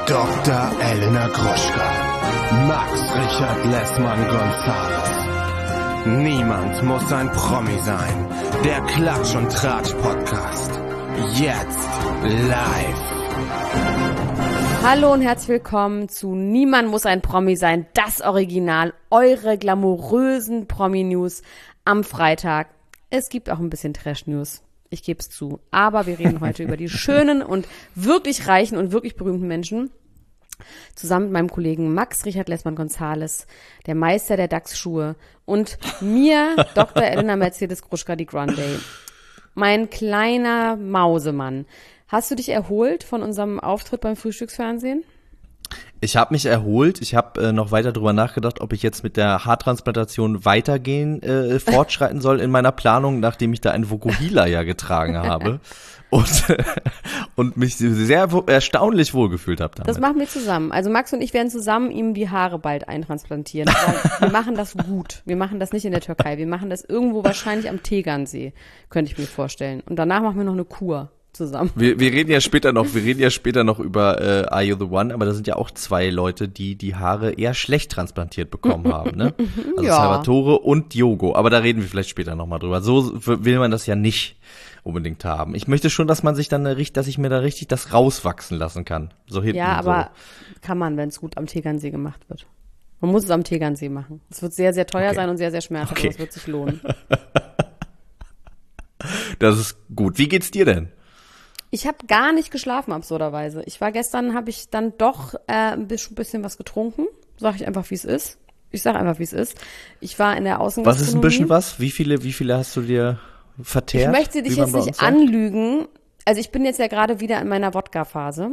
Dr. Elena Gruschka, Max Richard Lessmann-Gonzales. Niemand muss ein Promi sein. Der Klatsch und Tratsch Podcast. Jetzt live. Hallo und herzlich willkommen zu Niemand muss ein Promi sein, das Original, eure glamourösen Promi-News am Freitag. Es gibt auch ein bisschen Trash-News, ich gebe es zu. Aber wir reden heute über die schönen und wirklich reichen und wirklich berühmten Menschen. Zusammen mit meinem Kollegen Max Richard Lessmann-Gonzales, der Meister der Dachsschuhe, und mir, Dr. Elena Mercedes Gruschka die Grande. Mein kleiner Mausemann. Hast du dich erholt von unserem Auftritt beim Frühstücksfernsehen? Ich habe mich erholt. Ich habe noch weiter drüber nachgedacht, ob ich jetzt mit der Haartransplantation fortschreiten soll in meiner Planung, nachdem ich da ein Vokuhila ja getragen habe und mich sehr erstaunlich wohlgefühlt habe damit. Das machen wir zusammen. Also Max und ich werden zusammen ihm die Haare bald eintransplantieren. Wir machen das gut. Wir machen das nicht in der Türkei. Wir machen das irgendwo wahrscheinlich am Tegernsee, könnte ich mir vorstellen. Und danach machen wir noch eine Kur zusammen. Wir reden ja später noch über Are You the One, aber da sind ja auch zwei Leute, die die Haare eher schlecht transplantiert bekommen haben, ne? Also ja. Salvatore und Diogo, aber da reden wir vielleicht später nochmal drüber. So will man das ja nicht unbedingt haben. Ich möchte schon, dass man sich dann dass ich mir da richtig das rauswachsen lassen kann. So hinten. Ja, aber so. Kann man, wenn es gut am Tegernsee gemacht wird. Man muss es am Tegernsee machen. Es wird sehr, sehr teuer sein und sehr, sehr schmerzhaft, aber es wird sich lohnen. Das ist gut. Wie geht's dir denn? Ich habe gar nicht geschlafen, absurderweise. Habe ich dann doch ein bisschen was getrunken. Sag ich einfach, wie es ist. Ich sag einfach, wie es ist. Ich war in der Außengastronomie. Was ist ein bisschen was? Wie viele hast du dir vertehrt? Ich möchte dich jetzt nicht anlügen. Also ich bin jetzt ja gerade wieder in meiner Wodka-Phase.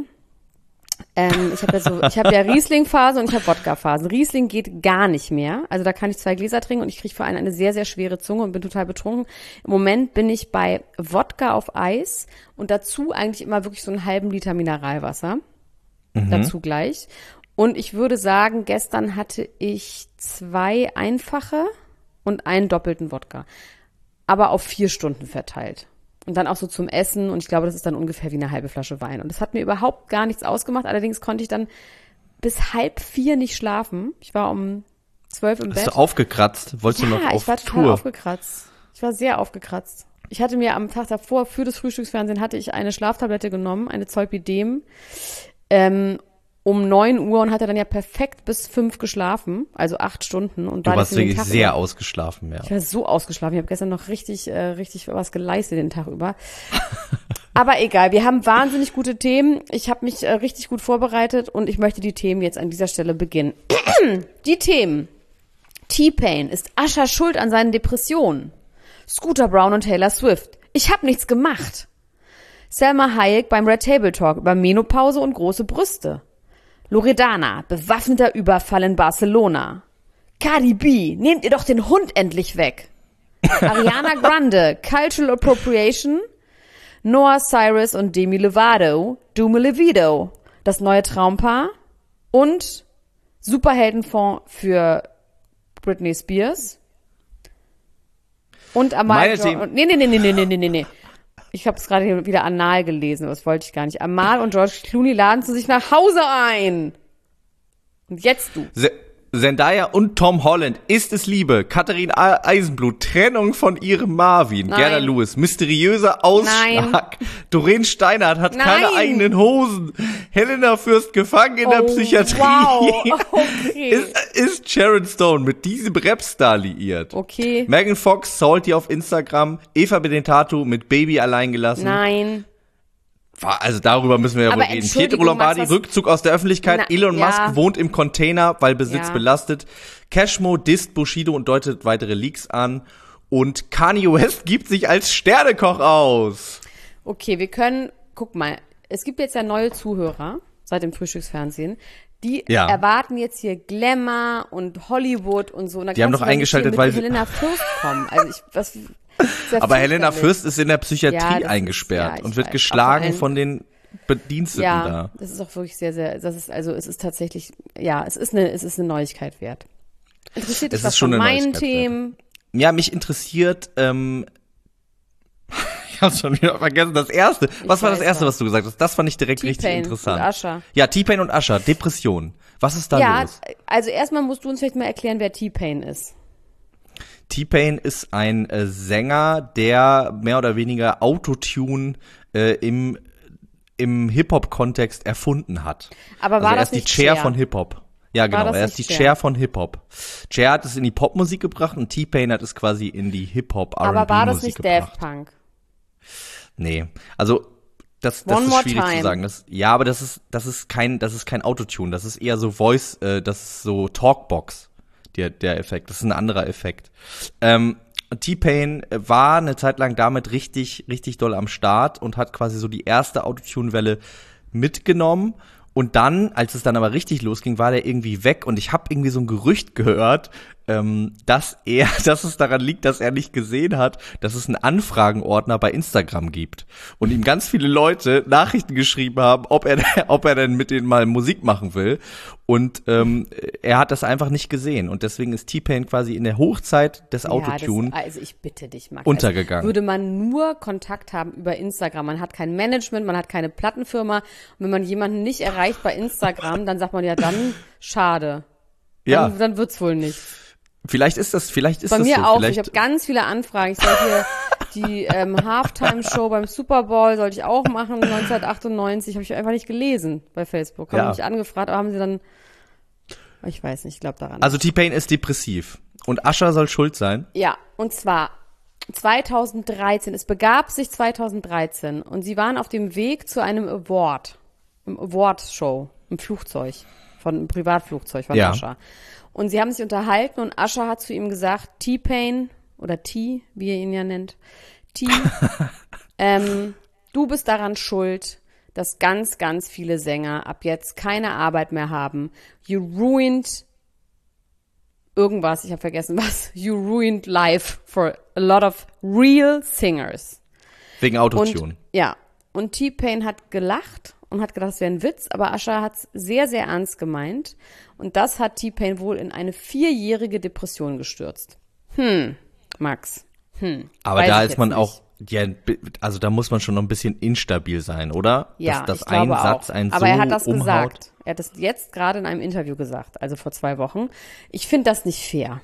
Ich habe ja Riesling-Phase und ich habe Wodka-Phasen. Riesling geht gar nicht mehr. Also da kann ich 2 Gläser trinken und ich kriege vor allem eine sehr, sehr schwere Zunge und bin total betrunken. Im Moment bin ich bei Wodka auf Eis und dazu eigentlich immer wirklich so einen halben Liter Mineralwasser. Dazu gleich. Und ich würde sagen, gestern hatte ich 2 einfache und einen doppelten Wodka. Aber auf 4 Stunden verteilt. Und dann auch so zum Essen. Und ich glaube, das ist dann ungefähr wie eine halbe Flasche Wein. Und das hat mir überhaupt gar nichts ausgemacht. Allerdings konnte ich dann bis 3:30 nicht schlafen. Ich war um 12 im Bett. Hast du aufgekratzt? Wolltest du noch auf ich war total Tour? Aufgekratzt. Ich war sehr aufgekratzt. Ich hatte mir am Tag davor, für das Frühstücksfernsehen, hatte ich eine Schlaftablette genommen, eine Zolpidem, um 9 Uhr und hatte dann ja perfekt bis 5 geschlafen, also 8 Stunden. Und du warst wirklich sehr ausgeschlafen, ja. Ich war so ausgeschlafen. Ich habe gestern noch richtig was geleistet den Tag über. Aber egal, wir haben wahnsinnig gute Themen. Ich habe mich richtig gut vorbereitet und ich möchte die Themen jetzt an dieser Stelle beginnen. Die Themen. T-Pain ist Usher schuld an seinen Depressionen. Scooter Braun und Taylor Swift. Ich habe nichts gemacht. Selma Hayek beim Red Table Talk über Menopause und große Brüste. Loredana, bewaffneter Überfall in Barcelona. Cardi B, nehmt ihr doch den Hund endlich weg. Ariana Grande, Cultural Appropriation. Noah Cyrus und Demi Lovato, Dume Libido, das neue Traumpaar. Und Superheldenfonds für Britney Spears. Und Amal. Nee. Ich habe es gerade wieder anal gelesen, das wollte ich gar nicht. Amal und George Clooney laden zu sich nach Hause ein. Und jetzt du. Zendaya und Tom Holland, ist es Liebe? Katharine Eisenblut, Trennung von ihrem Marvin. Nein. Gerda Lewis, mysteriöser Ausschlag. Nein. Doreen Steinhardt hat keine eigenen Hosen. Helena Fürst gefangen in der Psychiatrie. Wow. Okay. Ist Sharon Stone mit diesem Rapstar liiert? Okay. Megan Fox, Salty auf Instagram. Eva Benedetto mit Baby allein gelassen. Nein. Also darüber müssen wir ja wohl reden. Pietro Lombardi, Rückzug aus der Öffentlichkeit. Elon Musk wohnt im Container, weil Besitz belastet. Cashmo disst Bushido und deutet weitere Leaks an. Und Kanye West gibt sich als Sternekoch aus. Okay, guck mal, es gibt jetzt ja neue Zuhörer seit dem Frühstücksfernsehen. Die erwarten jetzt hier Glamour und Hollywood und so. Und die haben doch eingeschaltet, weil Helena Fürst kommen. Also aber Helena Fürst ist in der Psychiatrie eingesperrt und wird geschlagen von den Bediensteten da. Ja, das ist auch wirklich sehr, sehr, es ist tatsächlich, es ist eine Neuigkeit wert. Interessiert dich was von meinen Themen? Ja, mich interessiert, Ich hab's schon wieder vergessen. Das erste. Was war das erste, was du gesagt hast? Das fand ich direkt richtig interessant. Und Usher. Ja, T-Pain und Usher. Depression. Was ist da los? Ja, also erstmal musst du uns vielleicht mal erklären, wer T-Pain ist. T-Pain ist ein Sänger, der mehr oder weniger Autotune im Hip-Hop-Kontext erfunden hat. Aber war also das er ist nicht die Cher Cher? von Hip-Hop. Ja, genau, er ist die Cher von Hip-Hop. Cher hat es in die Popmusik gebracht und T-Pain hat es quasi in die Hip-Hop-R&B-Musik gebracht. Aber war das nicht Daft Punk? Nee, also das ist schwierig zu sagen. Aber das ist kein Autotune, das ist eher so Voice, das ist so Talkbox, der Effekt. Das ist ein anderer Effekt. T-Pain war eine Zeit lang damit richtig, richtig doll am Start und hat quasi so die erste Autotune-Welle mitgenommen. Und dann, als es dann aber richtig losging, war der irgendwie weg. Und ich habe irgendwie so ein Gerücht gehört, dass es daran liegt, dass er nicht gesehen hat, dass es einen Anfragenordner bei Instagram gibt. Und ihm ganz viele Leute Nachrichten geschrieben haben, ob er denn mit denen mal Musik machen will. Und er hat das einfach nicht gesehen. Und deswegen ist T-Pain quasi in der Hochzeit des Autotune also ich bitte dich, Max. untergegangen. Also würde man nur Kontakt haben über Instagram, man hat kein Management, man hat keine Plattenfirma. Und wenn man jemanden nicht erreicht bei Instagram, dann sagt man ja dann, schade. Dann wird's wohl nicht. Vielleicht ist das bei mir so. auch. Ich habe ganz viele Anfragen. Ich soll hier die Halftime-Show beim Super Bowl sollte ich auch machen. 1998 habe ich einfach nicht gelesen bei Facebook. Haben mich angefragt, aber haben sie dann, ich weiß nicht, ich glaube daran. Also T-Pain ist depressiv und Usher soll schuld sein? Ja, und zwar 2013. Es begab sich 2013 und sie waren auf dem Weg zu einem Award-Show im Flugzeug, einem Privatflugzeug von Usher. Und sie haben sich unterhalten und Usher hat zu ihm gesagt, T-Pain oder T, wie er ihn ja nennt, T, du bist daran schuld, dass ganz, ganz viele Sänger ab jetzt keine Arbeit mehr haben. You ruined irgendwas, ich habe vergessen was. You ruined life for a lot of real singers. Wegen Autotune. Und T-Pain hat gelacht und hat gedacht, das wäre ein Witz, aber Usher hat es sehr, sehr ernst gemeint. Und das hat T-Pain wohl in eine 4-jährige Depression gestürzt. Max. Aber da ist man auch, also da muss man schon noch ein bisschen instabil sein, oder? Ja, dass ich glaube ein Satz auch. einen aber so er hat das umhaut. gesagt. Er hat das jetzt gerade in einem Interview gesagt, also vor 2 Wochen. Ich finde das nicht fair.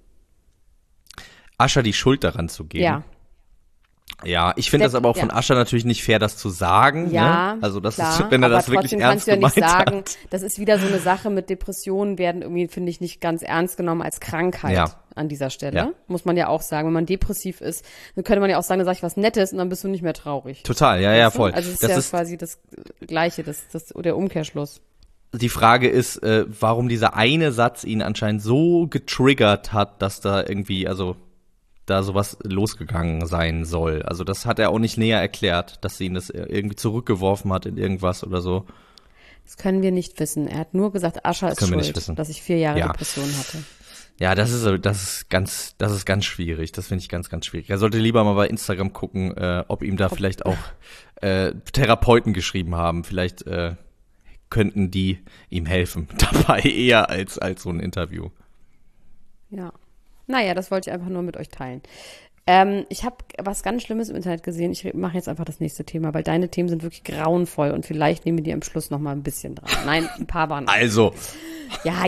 Usher die Schuld daran zu geben. Ja. Ja, ich finde das aber auch von Usher natürlich nicht fair, das zu sagen. Ja, ne? Also das klar, ist, wenn er das wirklich ernst gemeint hat. Kannst du ja nicht sagen, das ist wieder so eine Sache mit Depressionen werden irgendwie, finde ich, nicht ganz ernst genommen als Krankheit an dieser Stelle. Ja. Muss man ja auch sagen, wenn man depressiv ist, dann könnte man ja auch sagen, dann sag ich was Nettes und dann bist du nicht mehr traurig. Total, ja, voll. Also es ist quasi das Gleiche, der Umkehrschluss. Die Frage ist, warum dieser eine Satz ihn anscheinend so getriggert hat, dass da irgendwie, also da sowas losgegangen sein soll. Also das hat er auch nicht näher erklärt, dass sie ihn das irgendwie zurückgeworfen hat in irgendwas oder so. Das können wir nicht wissen. Er hat nur gesagt, Usher ist schuld, dass ich 4 Jahre Depression hatte. Ja, das ist ganz schwierig. Das finde ich ganz, ganz schwierig. Er sollte lieber mal bei Instagram gucken, ob ihm da vielleicht auch Therapeuten geschrieben haben. Vielleicht könnten die ihm helfen dabei eher als so ein Interview. Ja. Naja, das wollte ich einfach nur mit euch teilen. Ich habe was ganz Schlimmes im Internet gesehen. Ich mache jetzt einfach das nächste Thema, weil deine Themen sind wirklich grauenvoll und vielleicht nehmen wir die am Schluss noch mal ein bisschen dran. Nein, ein paar waren. Also. Ja.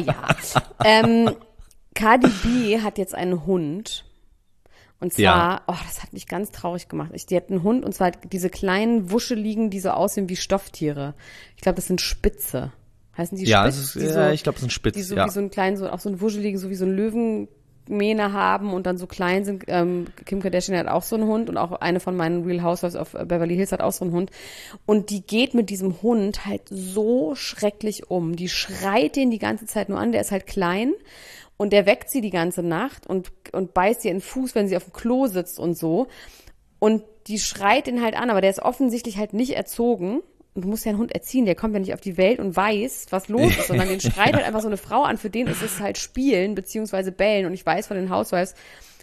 Cardi B hat jetzt einen Hund. Und zwar, das hat mich ganz traurig gemacht. Die hat einen Hund und zwar diese kleinen Wuscheligen, die so aussehen wie Stofftiere. Ich glaube, das sind Spitze. Heißen die Spitze? Ja, ich glaube, das sind Spitze. Die so wie so einen kleinen, auch so einen wuscheligen, so wie so ein Löwenmähne haben und dann so klein sind. Kim Kardashian hat auch so einen Hund und auch eine von meinen Real Housewives of Beverly Hills hat auch so einen Hund. Und die geht mit diesem Hund halt so schrecklich um. Die schreit den die ganze Zeit nur an. Der ist halt klein. Und der weckt sie die ganze Nacht und beißt ihr in den Fuß, wenn sie auf dem Klo sitzt und so. Und die schreit ihn halt an, aber der ist offensichtlich halt nicht erzogen. Und du musst ja einen Hund erziehen, der kommt ja nicht auf die Welt und weiß, was los ist, sondern den schreit halt einfach so eine Frau an. Für den ist es halt Spielen beziehungsweise Bellen. Und ich weiß von den Housewives,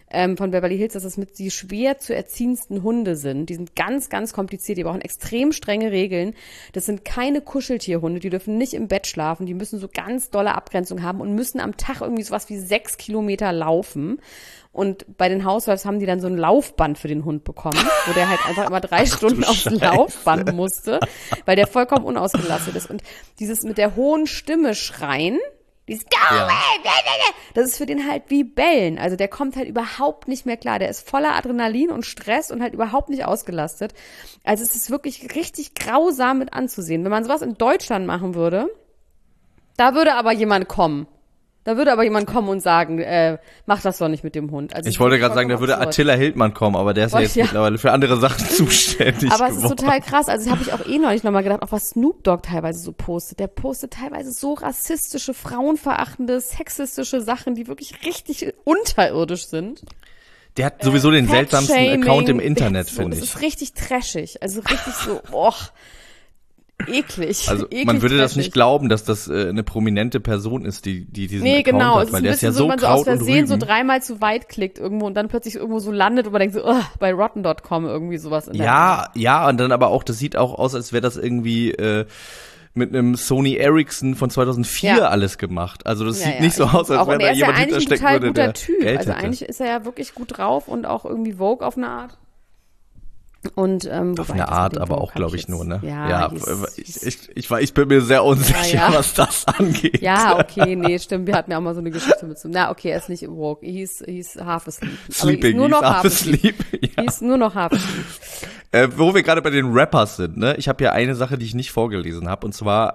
von Beverly Hills, dass das mit die schwer zu erziehendsten Hunde sind. Die sind ganz, ganz kompliziert, die brauchen extrem strenge Regeln. Das sind keine Kuscheltierhunde, die dürfen nicht im Bett schlafen, die müssen so ganz dolle Abgrenzung haben und müssen am Tag irgendwie sowas wie 6 Kilometer laufen. Und bei den Housewives haben die dann so ein Laufband für den Hund bekommen, wo der halt einfach immer 3 Stunden aufs Laufband musste, weil der vollkommen unausgelastet ist. Und dieses mit der hohen Stimme schreien, dieses das ist für den halt wie Bellen. Also der kommt halt überhaupt nicht mehr klar. Der ist voller Adrenalin und Stress und halt überhaupt nicht ausgelastet. Also es ist wirklich richtig grausam mit anzusehen. Wenn man sowas in Deutschland machen würde, da würde aber jemand kommen. Da würde aber jemand kommen und sagen, mach das doch nicht mit dem Hund. Also ich wollte gerade sagen, da würde Attila Hildmann kommen, aber der ist ja jetzt mittlerweile für andere Sachen zuständig Aber geworden. Es ist total krass. Also das habe ich auch neulich nochmal gedacht, auch was Snoop Dogg teilweise so postet. Der postet teilweise so rassistische, frauenverachtende, sexistische Sachen, die wirklich richtig unterirdisch sind. Der hat sowieso den seltsamsten Account im Internet, finde ich. Das ist richtig trashig. Also richtig so, eklig. Also eklig, man würde das trashig. nicht glauben, dass das eine prominente Person ist, die diesen Nee, Account genau. hat, weil der ist ja so man so Kraut aus Versehen und so Rüben. 3-mal zu weit klickt irgendwo und dann plötzlich irgendwo so landet und man denkt so, bei Rotten.com irgendwie sowas. In der Ja, und dann aber auch, das sieht auch aus, als wäre das irgendwie mit einem Sony Ericsson von 2004 alles gemacht. Also das sieht nicht so aus, als wenn da jemand hinterstecken würde, der Geld Also hätte. eigentlich ist er ja wirklich gut drauf und auch irgendwie Vogue auf eine Art. Und auf eine Art, aber auch, glaube ich, nur, ne? Ja, ich bin mir sehr unsicher, was das angeht. Ja, okay, nee, stimmt. Wir hatten ja auch mal so eine Geschichte mit so. Na, okay, er ist nicht woke. Hieß half asleep. Sleeping, nur noch half asleep. Ja. Hieß nur noch half asleep. Wo wir gerade bei den Rappers sind, ne? Ich habe ja eine Sache, die ich nicht vorgelesen habe, und zwar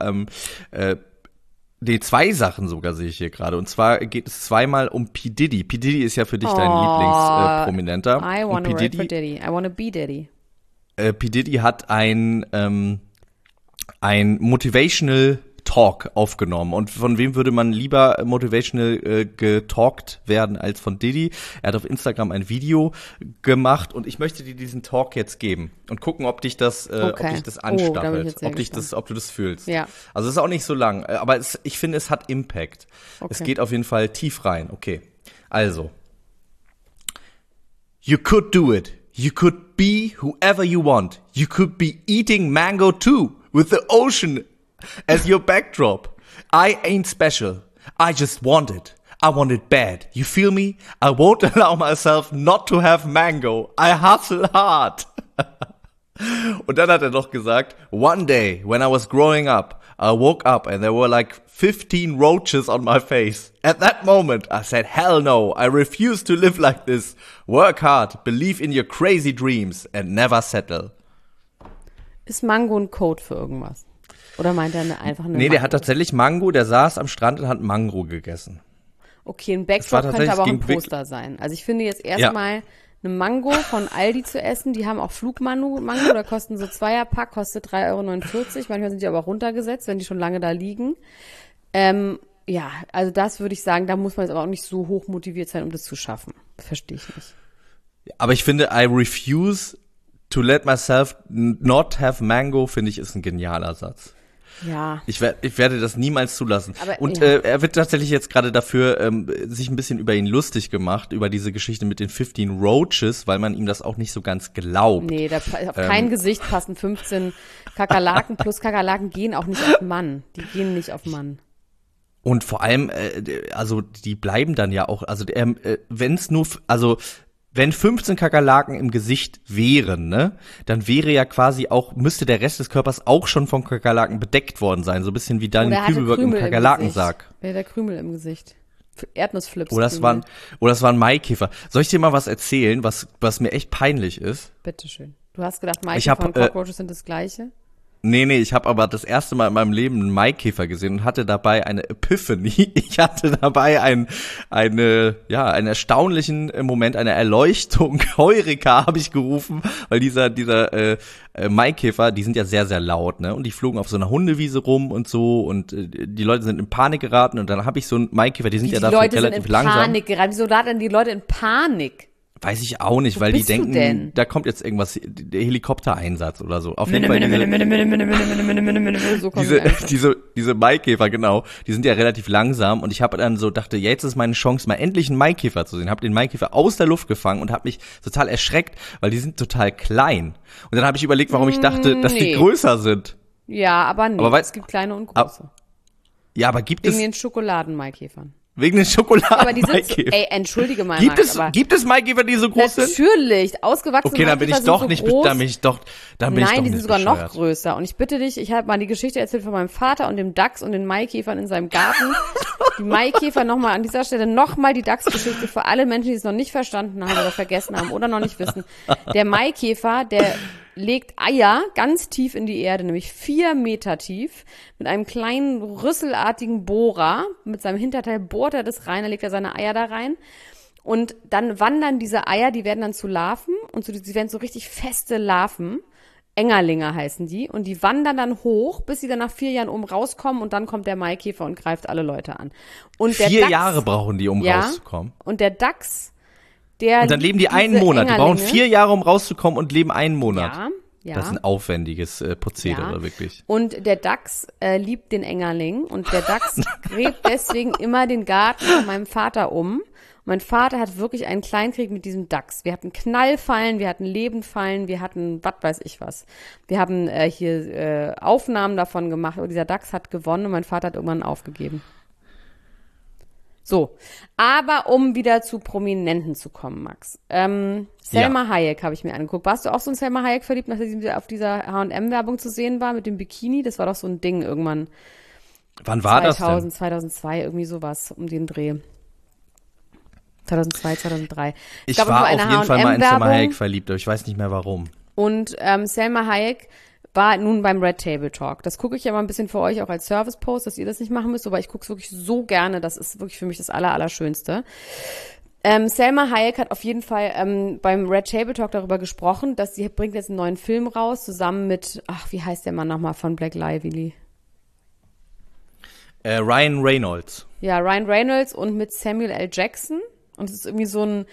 zwei Sachen sogar sehe ich hier gerade. Und zwar geht es zweimal um P. Diddy. P. Diddy ist ja für dich dein Lieblingsprominenter. I wanna work for Diddy. I wanna be Diddy. P. Diddy hat ein Motivational Talk aufgenommen. Und von wem würde man lieber motivational getalkt werden als von Diddy? Er hat auf Instagram ein Video gemacht und ich möchte dir diesen Talk jetzt geben und gucken, ob dich das anstachelt, ob du das fühlst. Ja. Also es ist auch nicht so lang, aber ich finde, es hat Impact. Okay. Es geht auf jeden Fall tief rein. Okay, also. You could do it. You could be whoever you want. You could be eating mango too, with the ocean as your backdrop. I ain't special. I just want it. I want it bad. You feel me? I won't allow myself not to have mango. I hustle hard. Und dann hat er noch gesagt, one day when I was growing up, I woke up and there were like 15 roaches on my face. At that moment, I said, hell no, I refuse to live like this. Work hard, believe in your crazy dreams and never settle. Ist Mango ein Code für irgendwas? Oder meint er einfach eine Nee, Mango? der hat tatsächlich Mango, der saß am Strand und hat Mango gegessen. Okay, ein Backdrop könnte aber auch ein Poster sein. Also ich finde jetzt erstmal eine Mango von Aldi zu essen, die haben auch Flugmango, da kosten so Zweierpack, kostet 3,49 €. Manchmal sind die aber auch runtergesetzt, wenn die schon lange da liegen. Ja, also das würde ich sagen, da muss man jetzt aber auch nicht so hoch motiviert sein, um das zu schaffen. Verstehe ich nicht. Aber ich finde, I refuse to let myself not have mango, finde ich, ist ein genialer Satz. Ja. Ich werde das niemals zulassen. Aber, und ja. Er wird tatsächlich jetzt gerade dafür sich ein bisschen über ihn lustig gemacht, über diese Geschichte mit den 15 Roaches, weil man ihm das auch nicht so ganz glaubt. Nee, auf kein Gesicht passen 15 Kakerlaken, plus Kakerlaken gehen auch nicht auf Mann. Die gehen nicht auf Mann. Und vor allem, also die bleiben dann ja auch, also wenn 15 Kakerlaken im Gesicht wären, ne, dann wäre ja quasi auch, müsste der Rest des Körpers auch schon von Kakerlaken bedeckt worden sein. So ein bisschen wie Daniel Kübelberg im Kakerlakensack. Der Krümel im Gesicht. Erdnussflips. Oder es waren Maikäfer. Soll ich dir mal was erzählen, was mir echt peinlich ist? Bitteschön. Du hast gedacht, Maikäfer und Cockroaches sind das Gleiche? Nee, ich habe aber das erste Mal in meinem Leben einen Maikäfer gesehen und hatte dabei eine Epiphany. Ich hatte dabei einen erstaunlichen Moment, eine Erleuchtung. Heureka habe ich gerufen, weil dieser Maikäfer, die sind ja sehr, sehr laut, ne? Und die flogen auf so einer Hundewiese rum und so und die Leute sind in Panik geraten und dann habe ich so einen Maikäfer, die sind ja dafür relativ langsam. Wieso geraten die Leute in Panik? Weiß ich auch nicht, weil die bist du denken, denn? da kommt jetzt irgendwas, der Helikoptereinsatz oder so. Auf jeden Fall So kommen die einfach. diese Maikäfer, genau, die sind ja relativ langsam und ich habe dann so dachte, ja, jetzt ist meine Chance, mal endlich einen Maikäfer zu sehen. Habe den Maikäfer aus der Luft gefangen und habe mich total erschreckt, weil die sind total klein. Und dann habe ich überlegt, warum ich dachte, dass die größer sind. Ja, aber nee, Aber es gibt kleine und große. Ja, aber gibt Wegen es den Schokoladen-Maikäfern. wegen den Schokoladen Aber die sind so, Maikäfer? ey, entschuldige mal, Gibt Max, aber es Maikäfer, die so groß sind? natürlich, ausgewachsene Okay, dann bin ich Maikäfer doch sind so nicht, groß. dann bin ich doch Nein, die sind nicht sogar noch bescheuert. größer. Und ich bitte dich, ich habe mal die Geschichte erzählt von meinem Vater und dem Dachs und den Maikäfern in seinem Garten. Die Maikäfer nochmal an dieser Stelle nochmal die Dachsgeschichte für alle Menschen, die es noch nicht verstanden haben oder vergessen haben oder noch nicht wissen. Der Maikäfer, der legt Eier ganz tief in die Erde, nämlich 4 Meter tief, mit einem kleinen rüsselartigen Bohrer. Mit seinem Hinterteil bohrt er das rein, da legt er seine Eier da rein. Und dann wandern diese Eier, die werden dann zu Larven und sie werden so richtig feste Larven. Engerlinge heißen die. Und die wandern dann hoch, bis sie dann nach 4 Jahren oben rauskommen und dann kommt der Maikäfer und greift alle Leute an. Und der 4 Dachs, Jahre brauchen die, um ja, rauszukommen. Und der Dachs, der Und dann leben die liebt einen diese Monat. Die brauchen Engerlinge. 4 Jahre, um rauszukommen und leben einen Monat. Ja, ja. Das ist ein aufwendiges Prozedere, Ja. wirklich. Und der Dachs liebt den Engerling und der Dachs gräbt deswegen immer den Garten von meinem Vater um. Mein Vater hat wirklich einen Kleinkrieg mit diesem Dachs. Wir hatten Knallfallen, wir hatten Lebendfallen, wir hatten was weiß ich was. Wir haben hier Aufnahmen davon gemacht und dieser Dachs hat gewonnen und mein Vater hat irgendwann aufgegeben. So, aber um wieder zu Prominenten zu kommen, Max. Selma Hayek habe ich mir angeguckt. Warst du auch so in Selma Hayek verliebt, nachdem sie auf dieser H&M-Werbung zu sehen war mit dem Bikini? Das war doch so ein Ding irgendwann. Wann war 2000, das denn? 2002, irgendwie sowas um den Dreh. 2002, 2003. Ich glaube, war es auf jeden Fall mal in Selma H&M-Werbung. Hayek verliebt, aber ich weiß nicht mehr warum. Und Selma Hayek war nun beim Red Table Talk. Das gucke ich ja mal ein bisschen für euch auch als Service-Post, dass ihr das nicht machen müsst, aber ich gucke es wirklich so gerne. Das ist wirklich für mich das Allerschönste. Selma Hayek hat auf jeden Fall beim Red Table Talk darüber gesprochen, dass sie bringt jetzt einen neuen Film raus, zusammen mit, wie heißt der Mann nochmal von Black Lively? Ryan Reynolds. Ja, Ryan Reynolds und mit Samuel L. Jackson. Und es ist irgendwie so ein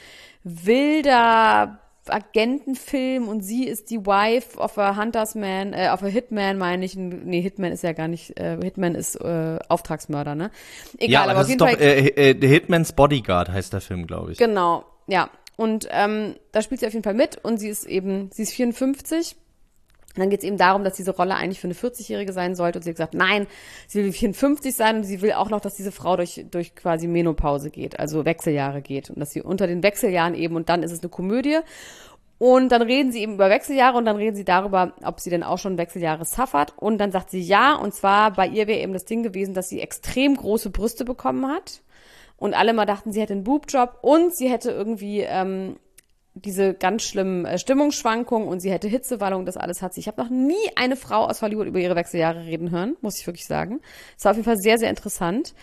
wilder Agentenfilm und sie ist die Wife of a Huntersman, of a Hitman, meine ich. Nee, Hitman ist ja gar nicht, Hitman ist Auftragsmörder, ne? Egal, Ja, aber das auf jeden ist Fall. doch The Hitman's Bodyguard heißt der Film, glaube ich. Genau, ja. Und da spielt sie auf jeden Fall mit und sie ist 54. Und dann geht es eben darum, dass diese Rolle eigentlich für eine 40-Jährige sein sollte. Und sie hat gesagt, nein, sie will 54 sein und sie will auch noch, dass diese Frau durch quasi Menopause geht, also Wechseljahre geht. Und dass sie unter den Wechseljahren eben, und dann ist es eine Komödie. Und dann reden sie eben über Wechseljahre und dann reden sie darüber, ob sie denn auch schon Wechseljahre suffert. Und dann sagt sie ja, und zwar bei ihr wäre eben das Ding gewesen, dass sie extrem große Brüste bekommen hat. Und alle mal dachten, sie hätte einen Boobjob und sie hätte irgendwie diese ganz schlimmen Stimmungsschwankungen und sie hätte Hitzewallung, das alles hat sie. Ich habe noch nie eine Frau aus Hollywood über ihre Wechseljahre reden hören, muss ich wirklich sagen. Das war auf jeden Fall sehr, sehr interessant.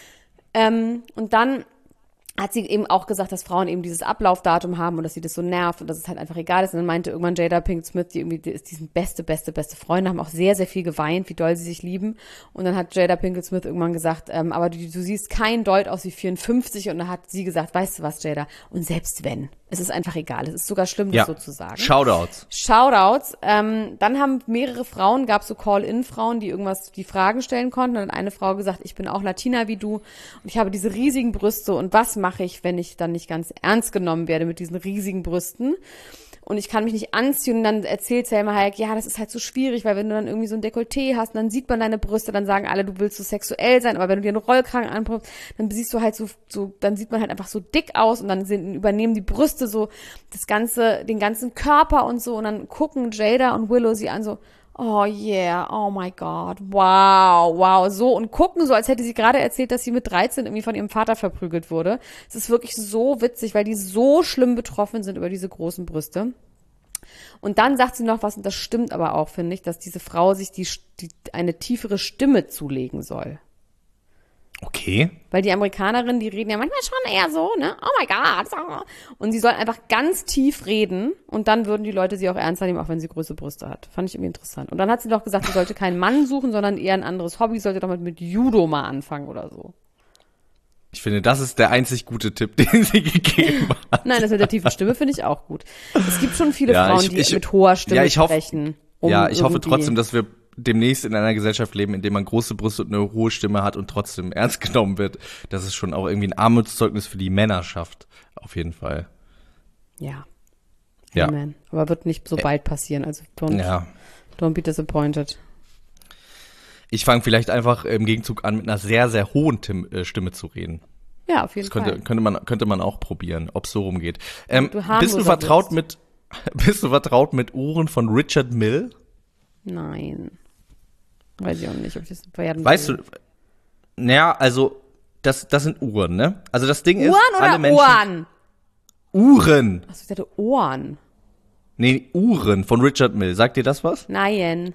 Und dann hat sie eben auch gesagt, dass Frauen eben dieses Ablaufdatum haben und dass sie das so nervt und dass es halt einfach egal ist. Und dann meinte irgendwann Jada Pinkett Smith, die sind beste Freunde, haben auch sehr, sehr viel geweint, wie doll sie sich lieben. Und dann hat Jada Pinkett Smith irgendwann gesagt, aber du siehst kein Deut aus wie 54. Und dann hat sie gesagt, weißt du was, Jada? Und selbst wenn, es ist einfach egal. Es ist sogar schlimm, das so zu sagen. Shoutouts. Dann haben mehrere Frauen, gab so Call-in-Frauen, die Fragen stellen konnten. Und dann hat eine Frau gesagt, ich bin auch Latina wie du und ich habe diese riesigen Brüste und was mache ich, wenn ich dann nicht ganz ernst genommen werde mit diesen riesigen Brüsten? Und ich kann mich nicht anziehen. Und dann erzählt Selma Hayek, ja, das ist halt so schwierig, weil wenn du dann irgendwie so ein Dekolleté hast, und dann sieht man deine Brüste, dann sagen alle, du willst so sexuell sein, aber wenn du dir einen Rollkragen anpasst, dann siehst du halt so, dann sieht man halt einfach so dick aus und dann übernehmen die Brüste so den ganzen Körper und so und dann gucken Jada und Willow sie an so, oh yeah, oh my God, wow, so und gucken so, als hätte sie gerade erzählt, dass sie mit 13 irgendwie von ihrem Vater verprügelt wurde. Es ist wirklich so witzig, weil die so schlimm betroffen sind über diese großen Brüste. Und dann sagt sie noch was, und das stimmt aber auch, finde ich, dass diese Frau sich eine tiefere Stimme zulegen soll. Okay. Weil die Amerikanerinnen, die reden ja manchmal schon eher so, ne? Oh my God. Und sie soll einfach ganz tief reden und dann würden die Leute sie auch ernster nehmen, auch wenn sie große Brüste hat. Fand ich irgendwie interessant. Und dann hat sie doch gesagt, sie sollte keinen Mann suchen, sondern eher ein anderes Hobby, sollte doch mit Judo mal anfangen oder so. Ich finde, das ist der einzig gute Tipp, den sie gegeben hat. Nein, das mit der tiefen Stimme finde ich auch gut. Es gibt schon viele Frauen, die mit hoher Stimme sprechen. Ich hoffe trotzdem, dass wir demnächst in einer Gesellschaft leben, in der man große Brüste und eine hohe Stimme hat und trotzdem ernst genommen wird. Das ist schon auch irgendwie ein Armutszeugnis für die Männerschaft. Auf jeden Fall. Ja. Ja. Amen. Aber wird nicht so bald passieren. Also don't be disappointed. Ich fange vielleicht einfach im Gegenzug an, mit einer sehr, sehr hohen Stimme zu reden. Ja, auf jeden Fall. Könnte man auch probieren, ob es so rumgeht. Bist du vertraut mit Uhren von Richard Mille? Nein. Weiß ich auch nicht, ob ich das werden Weißt du, naja, also, das sind Uhren, ne? Also das Ding ist, Uhren oder alle Menschen. Ohren? Uhren. Achso, ich dachte Ohren. Nee, Uhren von Richard Mille. Sagt dir das was? Nein.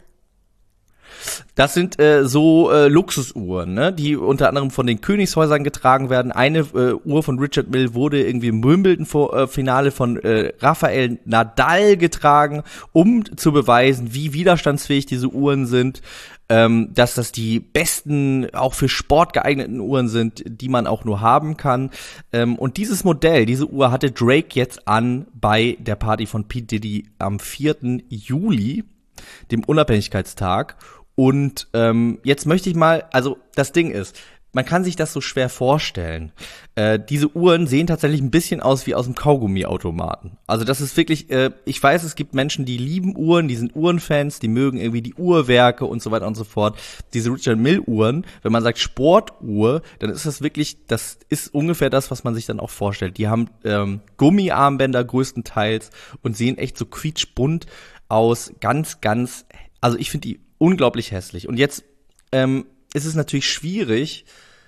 Das sind Luxusuhren, ne, die unter anderem von den Königshäusern getragen werden. Eine Uhr von Richard Mille wurde irgendwie im Wimbledon-Finale von Rafael Nadal getragen, um zu beweisen, wie widerstandsfähig diese Uhren sind, dass das die besten, auch für Sport geeigneten Uhren sind, die man auch nur haben kann. Und dieses Modell, diese Uhr hatte Drake jetzt an bei der Party von P. Diddy am 4. Juli, dem Unabhängigkeitstag. Und jetzt möchte ich mal, also das Ding ist, man kann sich das so schwer vorstellen. Diese Uhren sehen tatsächlich ein bisschen aus wie aus dem Kaugummiautomaten. Also das ist wirklich, ich weiß, es gibt Menschen, die lieben Uhren, die sind Uhrenfans, die mögen irgendwie die Uhrwerke und so weiter und so fort. Diese Richard Mille Uhren, wenn man sagt Sportuhr, dann ist das wirklich, das ist ungefähr das, was man sich dann auch vorstellt. Die haben Gummiarmbänder größtenteils und sehen echt so quietschbunt aus, ganz, also ich finde die unglaublich hässlich. Und jetzt ist es natürlich schwierig,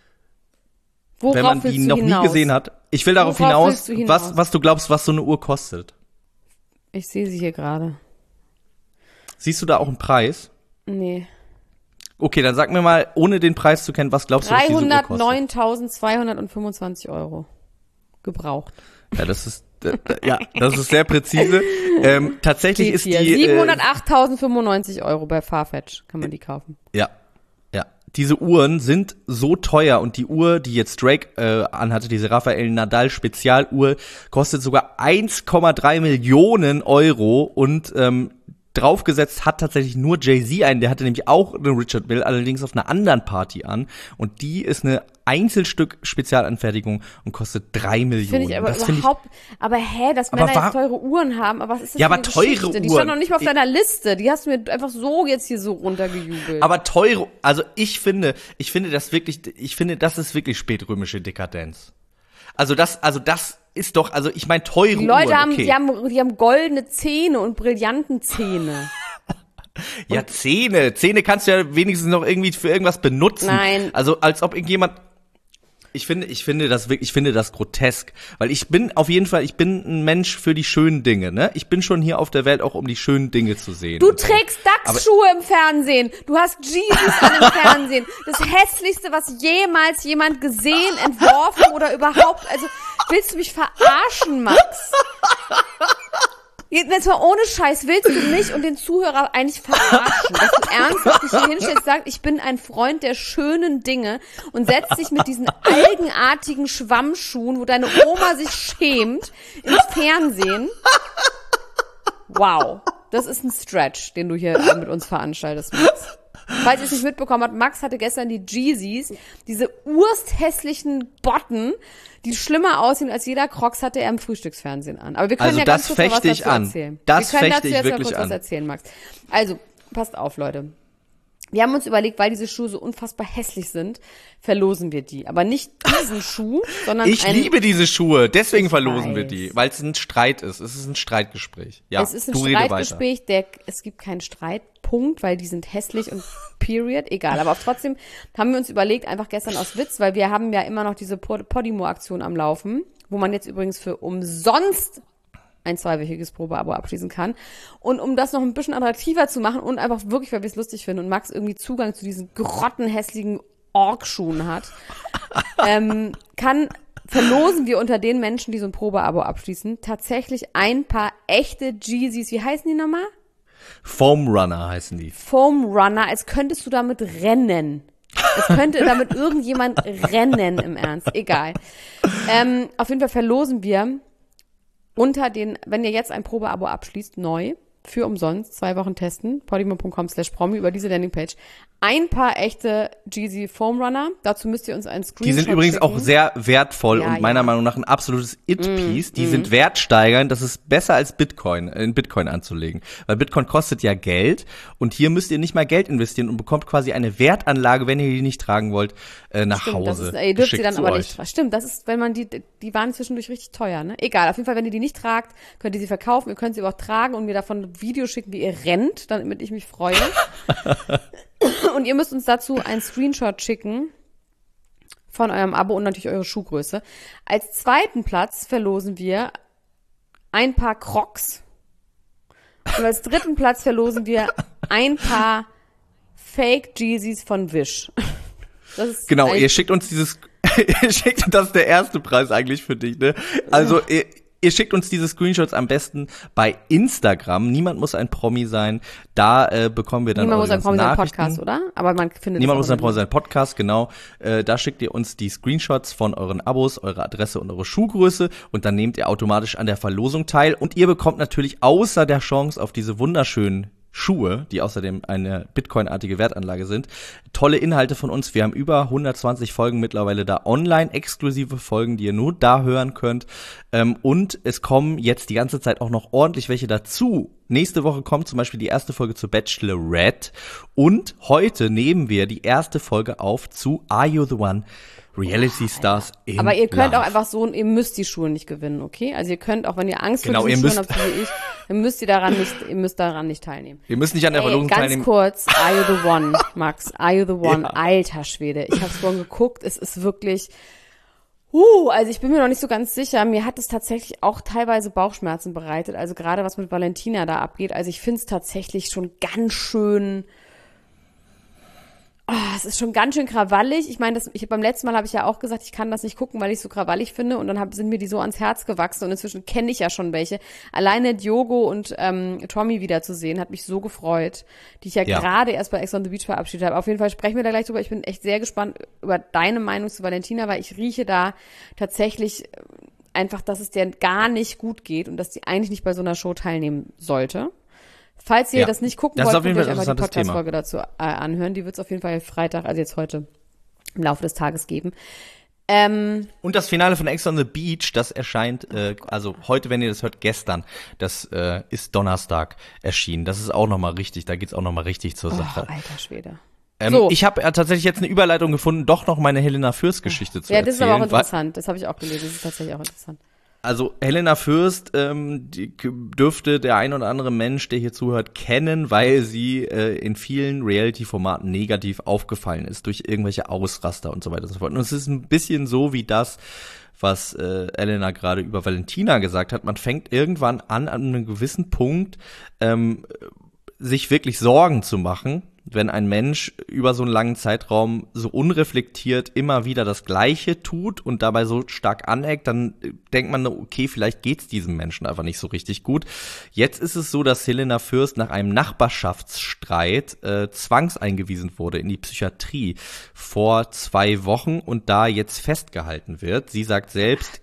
wenn man die noch nie gesehen hat. Ich will darauf hinaus, was du glaubst, was so eine Uhr kostet. Ich sehe sie hier gerade. Siehst du da auch einen Preis? Nee. Okay, dann sag mir mal, ohne den Preis zu kennen, was glaubst du, was diese Uhr kostet? 309.225 € gebraucht. Ja, das ist sehr präzise. Tatsächlich ist die 708.095 € bei Farfetch kann man die kaufen. Ja. Diese Uhren sind so teuer und die Uhr, die jetzt Drake anhatte, diese Rafael Nadal Spezialuhr, kostet sogar 1,3 Millionen € und draufgesetzt hat tatsächlich nur Jay-Z einen, der hatte nämlich auch eine Richard Mille, allerdings auf einer anderen Party an und die ist eine Einzelstück Spezialanfertigung und kostet 3 Millionen. Finde ich aber dass Männer jetzt teure Uhren haben, aber was ist das ja, für eine aber teure Geschichte? Uhren. Die stand noch nicht mal auf deiner Liste, die hast du mir einfach so jetzt hier so runtergejubelt. Aber teure, also ich finde, das ist wirklich spätrömische Dekadenz. Also das ist doch, also ich meine teure Uhren. Die Leute haben goldene Zähne und brillanten Zähne. Ja, Zähne kannst du ja wenigstens noch irgendwie für irgendwas benutzen. Nein. Also als ob irgendjemand. Ich finde das grotesk, weil ich bin ein Mensch für die schönen Dinge, ne? Ich bin schon hier auf der Welt auch, um die schönen Dinge zu sehen. Du trägst Dachsschuhe im Fernsehen. Du hast Jesus an dem Fernsehen. Das hässlichste, was jemals jemand gesehen, entworfen oder überhaupt, also willst du mich verarschen, Max? Jetzt mal ohne Scheiß, willst du mich und den Zuhörer eigentlich verarschen? Dass du ernsthaft dich hier hinstellst, sagst, ich bin ein Freund der schönen Dinge und setzt dich mit diesen algenartigen Schwammschuhen, wo deine Oma sich schämt, ins Fernsehen. Wow, das ist ein Stretch, den du hier mit uns veranstaltest, Max. Falls ihr es nicht mitbekommen habt, Max hatte gestern die Yeezys, diese ursthässlichen Botten, die schlimmer aussehen als jeder Crocs, hatte er im Frühstücksfernsehen an. Aber wir können ganz kurz was dazu erzählen. Das wir können fechte dazu ich jetzt mal wirklich kurz an. was erzählen, Max. Also, passt auf, Leute. Wir haben uns überlegt, weil diese Schuhe so unfassbar hässlich sind, verlosen wir die. Aber nicht diesen Schuh, sondern Ich liebe diese Schuhe, deswegen verlosen wir weiß. die, weil es ein Streit ist. Es ist ein Streitgespräch. Ja, es ist ein du rede Streitgespräch, es gibt keinen Streitpunkt, weil die sind hässlich und period, egal. Aber trotzdem haben wir uns überlegt, einfach gestern aus Witz, weil wir haben ja immer noch diese Podimo-Aktion am Laufen, wo man jetzt übrigens für umsonst ein 2-wöchiges Probeabo abschließen kann. Und um das noch ein bisschen attraktiver zu machen und einfach wirklich, weil wir es lustig finden und Max irgendwie Zugang zu diesen grottenhässlichen Orkschuhen hat, verlosen wir unter den Menschen, die so ein Probeabo abschließen, tatsächlich ein paar echte Yeezys. Wie heißen die nochmal? Foam Runner heißen die. Foam Runner, als könntest du damit rennen. Es könnte damit irgendjemand rennen, im Ernst. Egal. Auf jeden Fall verlosen wir wenn ihr jetzt ein Probeabo abschließt, neu, für umsonst, 2 Wochen testen, podimo.com/promi über diese Landingpage, ein paar echte Yeezy Foam Runner. Dazu müsst ihr uns einen Screenshot Die sind übrigens schicken. auch sehr wertvoll und meiner Meinung nach ein absolutes It-Piece. Die sind wertsteigernd. Das ist besser als in Bitcoin anzulegen. Weil Bitcoin kostet ja Geld und hier müsst ihr nicht mal Geld investieren und bekommt quasi eine Wertanlage, wenn ihr die nicht tragen wollt, nach Hause. Ihr dürft sie dann zu aber euch. nicht. Stimmt, das ist, wenn man die waren zwischendurch richtig teuer, ne? Egal, auf jeden Fall, wenn ihr die nicht tragt, könnt ihr sie verkaufen. Ihr könnt sie aber auch tragen und mir davon ein Video schicken, wie ihr rennt, damit ich mich freue. Und ihr müsst uns dazu einen Screenshot schicken von eurem Abo und natürlich eure Schuhgröße. Als zweiten Platz verlosen wir ein paar Crocs. Und als dritten Platz verlosen wir ein paar Fake Yeezys von Wish. Das ist Genau, ihr schickt uns das ist der erste Preis eigentlich für dich, ne? Also, ihr schickt uns diese Screenshots am besten bei Instagram. Niemand muss ein Promi sein. Da bekommen wir dann Niemand muss ein Promi sein Nachrichten. Podcast, oder? Aber man findet Niemand muss ein Promi sein Podcast, genau. Da schickt ihr uns die Screenshots von euren Abos, eure Adresse und eure Schuhgröße und dann nehmt ihr automatisch an der Verlosung teil. Und ihr bekommt natürlich außer der Chance auf diese wunderschönen Schuhe, die außerdem eine Bitcoin-artige Wertanlage sind, tolle Inhalte von uns. Wir haben über 120 Folgen mittlerweile da online, exklusive Folgen, die ihr nur da hören könnt. Und es kommen jetzt die ganze Zeit auch noch ordentlich welche dazu. Nächste Woche kommt zum Beispiel die erste Folge zu Bachelorette. Und heute nehmen wir die erste Folge auf zu Are You the One? Reality Stars in Aber ihr könnt Love. auch einfach ihr müsst die Schuhe nicht gewinnen, okay? Also ihr könnt auch, wenn ihr Angst Genau, vor diesen ihr Schuhen habt, so wie ich, dann müsst ihr müsst daran nicht teilnehmen. Ihr müsst nicht an der Verlosung Ganz teilnehmen. kurz, Are You the One, Max? Are You the One? Ja. Alter Schwede. Ich habe es vorhin geguckt, es ist wirklich, also ich bin mir noch nicht so ganz sicher. Mir hat es tatsächlich auch teilweise Bauchschmerzen bereitet. Also gerade was mit Valentina da abgeht. Also ich finde es tatsächlich schon ganz schön, es ist schon ganz schön krawallig. Ich meine, beim letzten Mal habe ich ja auch gesagt, ich kann das nicht gucken, weil ich es so krawallig finde. Und dann sind mir die so ans Herz gewachsen. Und inzwischen kenne ich ja schon welche. Alleine Diogo und Tommy wiederzusehen, hat mich so gefreut, die ich ja gerade erst bei Ex on the Beach verabschiedet habe. Auf jeden Fall sprechen wir da gleich drüber. Ich bin echt sehr gespannt über deine Meinung zu Valentina, weil ich rieche da tatsächlich einfach, dass es der gar nicht gut geht und dass die eigentlich nicht bei so einer Show teilnehmen sollte. Falls ihr das nicht gucken wollt, könnt ihr euch einfach die Podcast-Folge dazu anhören. Die wird es auf jeden Fall Freitag, also jetzt heute, im Laufe des Tages geben. Und das Finale von Ex on the Beach, das erscheint, also heute, wenn ihr das hört, gestern, das ist Donnerstag erschienen. Das ist auch nochmal richtig, da geht's auch nochmal richtig zur Sache. Alter Schwede. Ich habe tatsächlich jetzt eine Überleitung gefunden, doch noch meine Helena Fürst-Geschichte zu erzählen. Ja, das ist aber auch interessant. Das habe ich auch gelesen. Das ist tatsächlich auch interessant. Also Helena Fürst die dürfte der ein oder andere Mensch, der hier zuhört, kennen, weil sie in vielen Reality-Formaten negativ aufgefallen ist durch irgendwelche Ausraster und so weiter und so fort. Und es ist ein bisschen so wie das, was Elena gerade über Valentina gesagt hat. Man fängt irgendwann an einem gewissen Punkt sich wirklich Sorgen zu machen, wenn ein Mensch über so einen langen Zeitraum so unreflektiert immer wieder das Gleiche tut und dabei so stark aneckt, dann denkt man, okay, vielleicht geht's diesem Menschen einfach nicht so richtig gut. Jetzt ist es so, dass Helena Fürst nach einem Nachbarschaftsstreit zwangseingewiesen wurde in die Psychiatrie vor 2 Wochen und da jetzt festgehalten wird. Sie sagt selbst,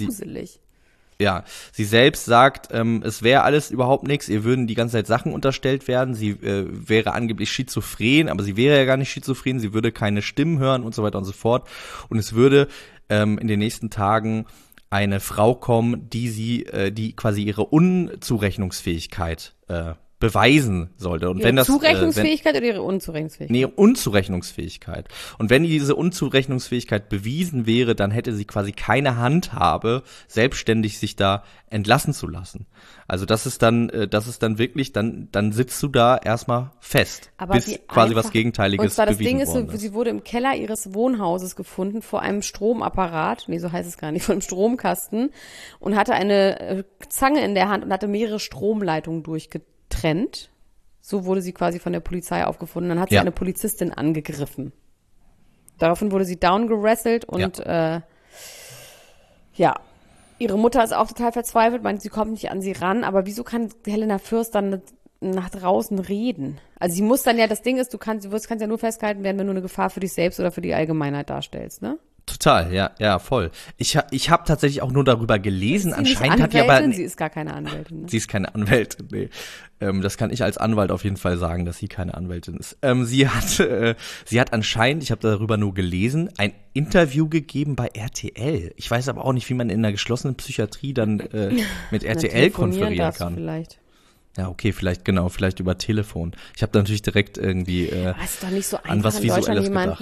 sie selbst sagt, es wäre alles überhaupt nichts, ihr würden die ganze Zeit Sachen unterstellt werden, sie wäre angeblich schizophren, aber sie wäre ja gar nicht schizophren, sie würde keine Stimmen hören und so weiter und so fort. Und es würde in den nächsten Tagen eine Frau kommen, die quasi ihre Unzurechnungsfähigkeit beweisen sollte. Und ihre Zurechnungsfähigkeit oder ihre Unzurechnungsfähigkeit? Nee, Unzurechnungsfähigkeit. Und wenn diese Unzurechnungsfähigkeit bewiesen wäre, dann hätte sie quasi keine Handhabe, selbstständig sich da entlassen zu lassen. Also das ist dann wirklich, dann sitzt du da erstmal fest, aber bis quasi was Gegenteiliges bewiesen worden ist. Und zwar das Ding ist, sie wurde im Keller ihres Wohnhauses gefunden vor einem Stromapparat, so heißt es gar nicht, vor einem Stromkasten und hatte eine Zange in der Hand und hatte mehrere Stromleitungen durchgetrennt. So wurde sie quasi von der Polizei aufgefunden. Dann hat sie eine Polizistin angegriffen. Daraufhin wurde sie downgerasselt und ihre Mutter ist auch total verzweifelt, meint, sie kommt nicht an sie ran. Aber wieso kann Helena Fürst dann nach draußen reden. Also sie muss dann ja, das Ding ist, du kannst ja nur festgehalten werden, wenn du eine Gefahr für dich selbst oder für die Allgemeinheit darstellst, ne? Total, ja, voll. Ich hab tatsächlich auch nur darüber gelesen. Anscheinend hat die aber sie ist gar keine Anwältin. Ne? Sie ist keine Anwältin, nee. Das kann ich als Anwalt auf jeden Fall sagen, dass sie keine Anwältin ist. Sie hat anscheinend, ich habe darüber nur gelesen, ein Interview gegeben bei RTL. Ich weiß aber auch nicht, wie man in einer geschlossenen Psychiatrie dann mit RTL konferieren kann. Vielleicht. Ja, okay, vielleicht über Telefon. Ich habe da natürlich direkt irgendwie ist doch nicht so an was Visuelles gedacht.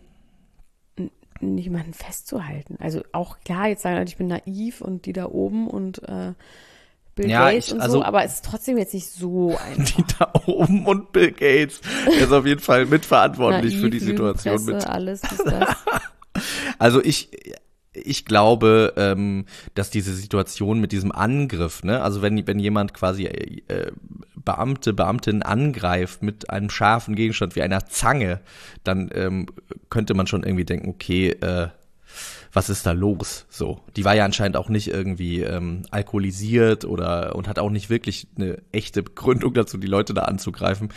Niemanden festzuhalten. Also auch klar, jetzt sagen Leute, ich bin naiv und die da oben und Bill Gates und so, aber es ist trotzdem jetzt nicht so einfach. Die da oben und Bill Gates ist auf jeden Fall mitverantwortlich naiv, für die Situation. Lügenpresse, alles ist das. Also ich glaube, dass diese Situation mit diesem Angriff, ne, also wenn jemand quasi Beamtin angreift mit einem scharfen Gegenstand wie einer Zange, dann könnte man schon irgendwie denken, okay, was ist da los? So, die war ja anscheinend auch nicht irgendwie alkoholisiert und hat auch nicht wirklich eine echte Begründung dazu, die Leute da anzugreifen.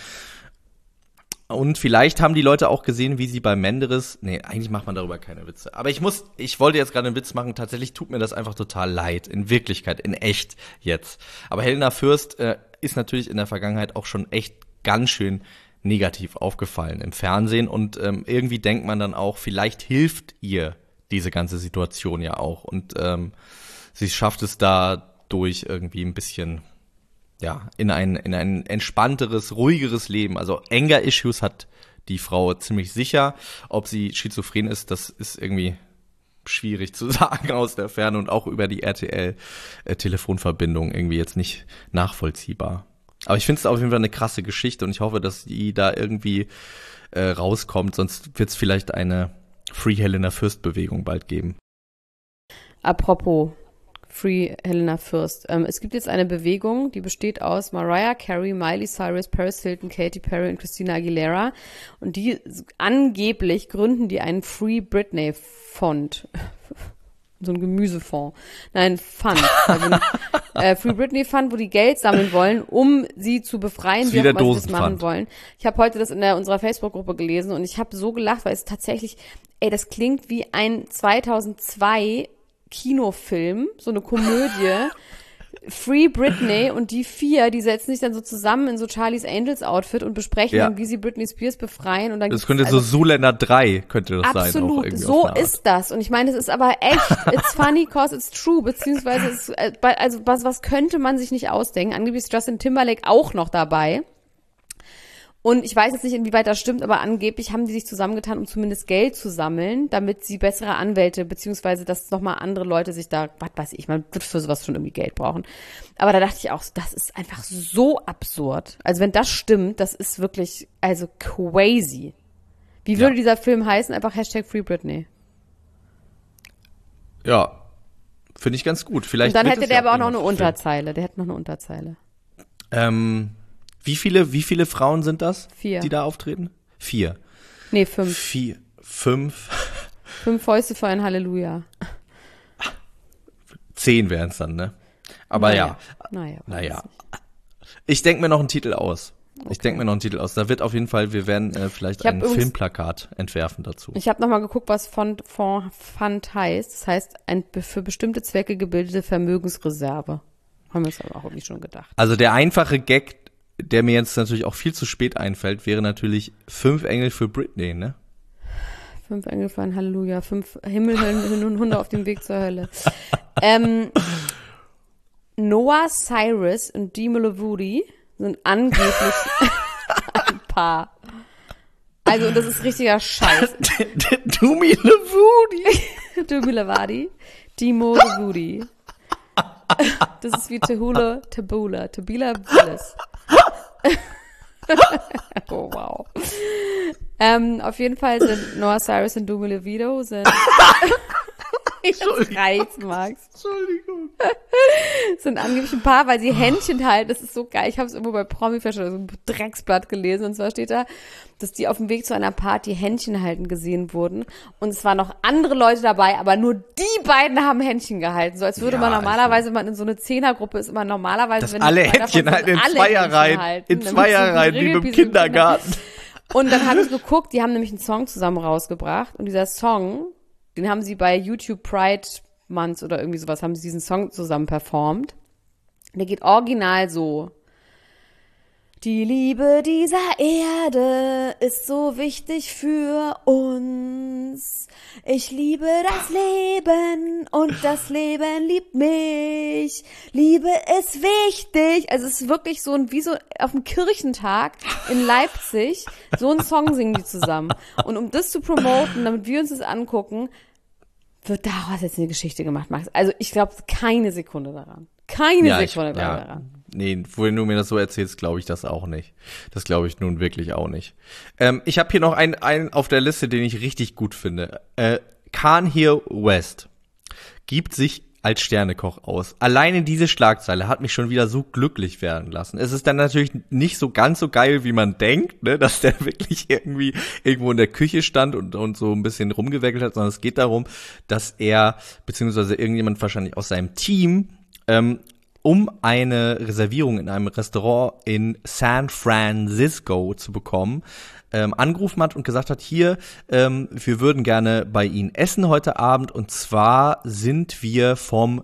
Und vielleicht haben die Leute auch gesehen, wie sie bei Menderes, nee, eigentlich macht man darüber keine Witze. Aber ich wollte jetzt gerade einen Witz machen, tatsächlich tut mir das einfach total leid, in Wirklichkeit, in echt jetzt. Aber Helena Fürst ist natürlich in der Vergangenheit auch schon echt ganz schön negativ aufgefallen im Fernsehen und irgendwie denkt man dann auch, vielleicht hilft ihr diese ganze Situation ja auch und sie schafft es dadurch irgendwie ein bisschen in ein entspannteres, ruhigeres Leben. Also Anger-Issues hat die Frau ziemlich sicher. Ob sie schizophren ist, das ist irgendwie schwierig zu sagen aus der Ferne und auch über die RTL-Telefonverbindung irgendwie jetzt nicht nachvollziehbar. Aber ich finde es auf jeden Fall eine krasse Geschichte und ich hoffe, dass die da irgendwie rauskommt, sonst wird es vielleicht eine Free Helena Fürst-Bewegung bald geben. Apropos Free Helena Fürst. Es gibt jetzt eine Bewegung, die besteht aus Mariah Carey, Miley Cyrus, Paris Hilton, Katy Perry und Christina Aguilera. Und die angeblich gründen die einen Free Britney Fund. So ein Gemüsefonds. Nein, Fund. Also Free Britney Fund, wo die Geld sammeln wollen, um sie zu befreien, wie auch immer sie das machen wollen. Ich habe heute das in unserer Facebook-Gruppe gelesen und ich habe so gelacht, weil es tatsächlich, das klingt wie ein 2002 Kinofilm, so eine Komödie, Free Britney und die 4, die setzen sich dann so zusammen in so Charlie's Angels Outfit und besprechen dann, wie sie Britney Spears befreien und dann das könnte so Zoolander 3 könnte das sein. Absolut, so ist das und ich meine, es ist aber echt, it's funny cause it's true, beziehungsweise also was könnte man sich nicht ausdenken, angeblich ist Justin Timberlake auch noch dabei. Und ich weiß jetzt nicht, inwieweit das stimmt, aber angeblich haben die sich zusammengetan, um zumindest Geld zu sammeln, damit sie bessere Anwälte, beziehungsweise dass nochmal andere Leute sich da, was weiß ich, man wird für sowas schon irgendwie Geld brauchen. Aber da dachte ich auch, das ist einfach so absurd. Also wenn das stimmt, das ist wirklich, also crazy. Wie würde dieser Film heißen? Einfach #Free Britney. Ja, finde ich ganz gut. Vielleicht und dann hätte der aber auch noch eine Unterzeile. Der hätte noch eine Unterzeile. Wie viele Frauen sind das, 4, die da auftreten? 4. Nee, 5. 4, 5. 5 Fäuste für ein Halleluja. 10 wären es dann, ne? Aber naja. Ich denke mir noch einen Titel aus. Okay. Da wird auf jeden Fall, wir werden vielleicht ein Filmplakat entwerfen dazu. Ich habe nochmal geguckt, was Fund heißt. Das heißt, für bestimmte Zwecke gebildete Vermögensreserve. Haben wir uns aber auch irgendwie schon gedacht. Also der einfache Gag, der mir jetzt natürlich auch viel zu spät einfällt, wäre natürlich 5 Engel für Britney, ne? 5 Engel für ein Halleluja, 5 Himmelhöllen und Hunde auf dem Weg zur Hölle. Noah Cyrus und Demi Lovato sind angeblich ein Paar. Also das ist richtiger Scheiß. Demi Lovato. Das ist wie Tabula Bliss. Oh, wow. Auf jeden Fall sind Noah Cyrus und Demi Lovato Jetzt reicht's, Max. Entschuldigung. Es sind angeblich ein Paar, weil sie Händchen halten. Das ist so geil. Ich habe es irgendwo bei Promi-Fashion, so ein Drecksblatt gelesen. Und zwar steht da, dass die auf dem Weg zu einer Party Händchen halten gesehen wurden. Und es waren noch andere Leute dabei, aber nur die beiden haben Händchen gehalten. So als würde man normalerweise, man in so eine Zehnergruppe ist immer normalerweise, dass wenn alle Händchen halten, in Zweierreihen, wie im Kindergarten. Und dann habe ich geguckt, die haben nämlich einen Song zusammen rausgebracht. Und dieser Song, den haben sie bei YouTube Pride Month oder irgendwie sowas, haben sie diesen Song zusammen performt. Der geht original so. Die Liebe dieser Erde ist so wichtig für uns. Ich liebe das Leben und das Leben liebt mich. Liebe ist wichtig. Also es ist wirklich so wie so auf dem Kirchentag in Leipzig. So einen Song singen die zusammen. Und um das zu promoten, damit wir uns das angucken, wird daraus jetzt eine Geschichte gemacht, Max. Also ich glaube keine Sekunde daran. Keine Sekunde daran. Nee, wo du mir das so erzählst, glaube ich das auch nicht. Das glaube ich nun wirklich auch nicht. Ich habe hier noch einen auf der Liste, den ich richtig gut finde. Kanye West gibt sich als Sternekoch aus. Alleine diese Schlagzeile hat mich schon wieder so glücklich werden lassen. Es ist dann natürlich nicht so ganz so geil, wie man denkt, ne, dass der wirklich irgendwie irgendwo in der Küche stand und so ein bisschen rumgeweckelt hat, sondern es geht darum, dass er, beziehungsweise irgendjemand wahrscheinlich aus seinem Team, um eine Reservierung in einem Restaurant in San Francisco zu bekommen, angerufen hat und gesagt hat, hier, wir würden gerne bei Ihnen essen heute Abend, und zwar sind wir vom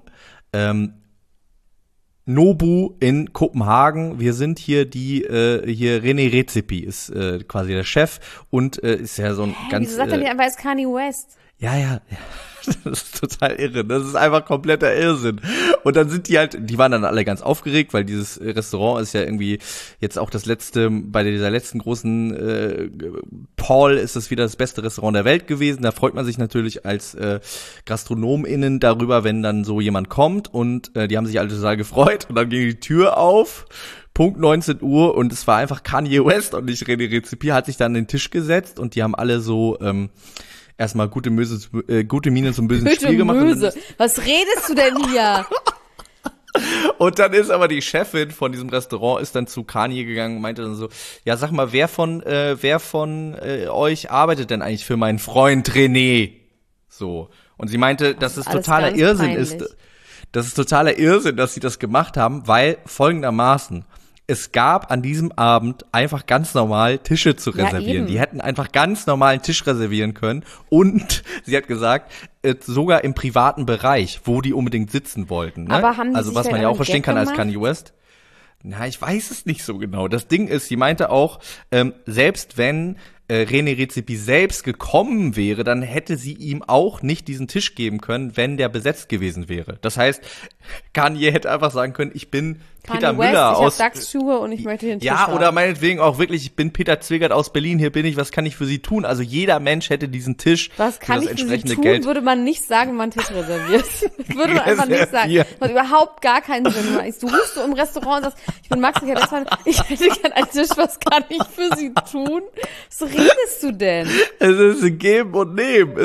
Nobu in Kopenhagen. Wir sind hier hier René Redzepi ist quasi der Chef und ist ja so ein ganz... Wieso sagt er nicht einfach, es ist Kanye West? Ja. Das ist total irre. Das ist einfach kompletter Irrsinn. Und dann sind die waren dann alle ganz aufgeregt, weil dieses Restaurant ist ja irgendwie jetzt auch bei dieser letzten großen Paul ist es wieder das beste Restaurant der Welt gewesen. Da freut man sich natürlich als GastronomInnen darüber, wenn dann so jemand kommt, und die haben sich alle total gefreut, und dann ging die Tür auf. Punkt 19 Uhr, und es war einfach Kanye West und nicht René Redzepi, hat sich dann an den Tisch gesetzt, und die haben alle so erstmal gute Miene zum bösen Spiel gemacht. Was redest du denn hier? Und dann ist aber die Chefin von diesem Restaurant ist dann zu Kanye gegangen und meinte dann so, ja, sag mal, wer von euch arbeitet denn eigentlich für meinen Freund René? So. Und sie meinte, dass es totaler Irrsinn ist. Das ist totaler Irrsinn, dass sie das gemacht haben, weil folgendermaßen: Es gab an diesem Abend einfach ganz normal Tische zu reservieren. Die hätten einfach ganz normal einen Tisch reservieren können. Und sie hat gesagt, sogar im privaten Bereich, wo die unbedingt sitzen wollten. Ne? Aber haben die also was man ja auch verstehen kann als Kanye West. Na, ich weiß es nicht so genau. Das Ding ist, sie meinte auch, selbst wenn René Redzepi selbst gekommen wäre, dann hätte sie ihm auch nicht diesen Tisch geben können, wenn der besetzt gewesen wäre. Das heißt, Kanye hätte einfach sagen können, ich bin Peter West, Müller aus... Ich hab Dachsschuhe und ich möchte den Tisch haben. haben. Oder meinetwegen auch wirklich, ich bin Peter Zwegert aus Berlin, hier bin ich, was kann ich für Sie tun? Also jeder Mensch hätte diesen Tisch. Was kann ich für Sie tun, Geld. würde man nicht sagen, wenn man einen Tisch reserviert. Das würde man einfach nicht sagen. Das hat überhaupt gar keinen Sinn. Du rufst so im Restaurant und sagst, ich bin Max, ich hätte gerne einen Tisch, was kann ich für Sie tun? Was redest du denn? Es ist ein Geben und Nehmen.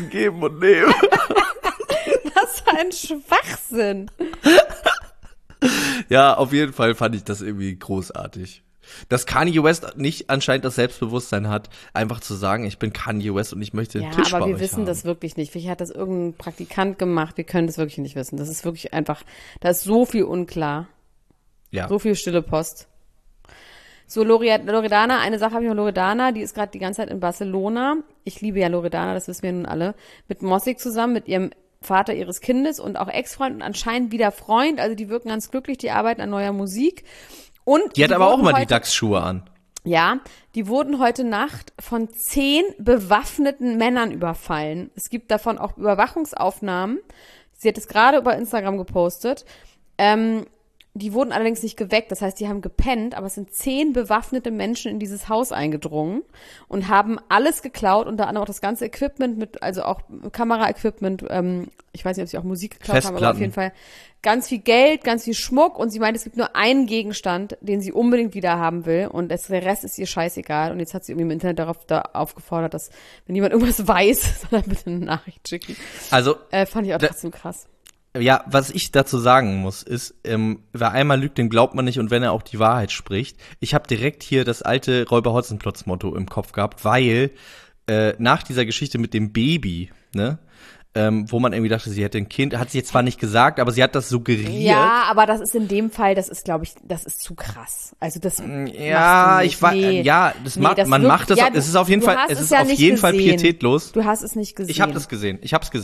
Was für ein Schwachsinn. Ja, auf jeden Fall fand ich das irgendwie großartig. Dass Kanye West nicht anscheinend das Selbstbewusstsein hat, einfach zu sagen, ich bin Kanye West und ich möchte den Tisch bei euch haben. Ja, aber wir wissen das wirklich nicht. Vielleicht hat das irgendein Praktikant gemacht. Wir können das wirklich nicht wissen. Das ist wirklich einfach, da ist so viel unklar. Ja. So viel stille Post. So, Loredana, eine Sache habe ich noch, Loredana, die ist gerade die ganze Zeit in Barcelona. Ich liebe ja Loredana, das wissen wir nun alle. Mit Mossig zusammen, mit ihrem Vater ihres Kindes und auch Ex-Freund und anscheinend wieder Freund. Also die wirken ganz glücklich, die arbeiten an neuer Musik. Und die hat aber auch mal die Dachsschuhe an. Ja, die wurden heute Nacht von 10 bewaffneten Männern überfallen. Es gibt davon auch Überwachungsaufnahmen. Sie hat es gerade über Instagram gepostet. Die wurden allerdings nicht geweckt, das heißt, die haben gepennt, aber es sind 10 bewaffnete Menschen in dieses Haus eingedrungen und haben alles geklaut, unter anderem auch das ganze Equipment also auch Kameraequipment, ich weiß nicht, ob sie auch Musik geklaut haben, aber auf jeden Fall ganz viel Geld, ganz viel Schmuck und sie meint, es gibt nur einen Gegenstand, den sie unbedingt wieder haben will und der Rest ist ihr scheißegal und jetzt hat sie irgendwie im Internet da aufgefordert, dass, wenn jemand irgendwas weiß, soll er bitte eine Nachricht schicken. Also fand ich auch trotzdem krass. Ja, was ich dazu sagen muss, ist, wer einmal lügt, dem glaubt man nicht und wenn er auch die Wahrheit spricht. Ich habe direkt hier das alte Räuber-Hotzenplotz-Motto im Kopf gehabt, weil nach dieser Geschichte mit dem Baby, ne, wo man irgendwie dachte, sie hätte ein Kind, hat sie jetzt zwar nicht gesagt, aber sie hat das suggeriert. Ja, aber das ist in dem Fall, das ist, glaube ich, das ist zu krass. Also das ja, ich war, nee, ja, das nee, macht, das man macht das, ja, es ist auf jeden Fall, es ist auf jeden Fall pietätlos. Du hast es nicht gesehen. Ich habe das gesehen.